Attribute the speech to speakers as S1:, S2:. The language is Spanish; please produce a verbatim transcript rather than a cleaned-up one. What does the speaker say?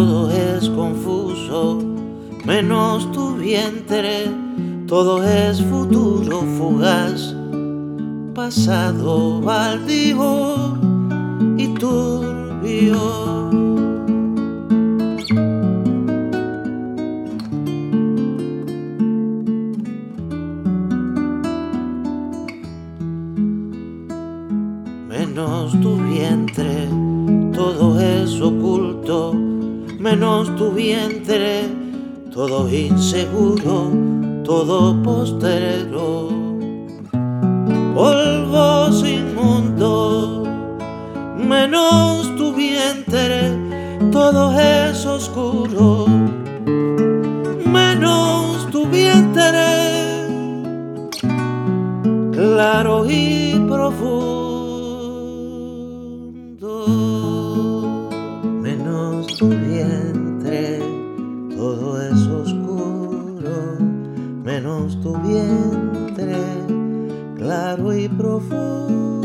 S1: todo es confuso, menos tu vientre, todo es futuro fugaz, pasado baldío y turbio. Menos tu vientre, todo es oculto, menos tu vientre, todo inseguro, todo postrero, polvos inmundos, menos tu vientre, todo es oscuro, menos tu vientre, claro y profundo. Menos tu vientre, todo es oscuro, menos tu vientre, claro y profundo.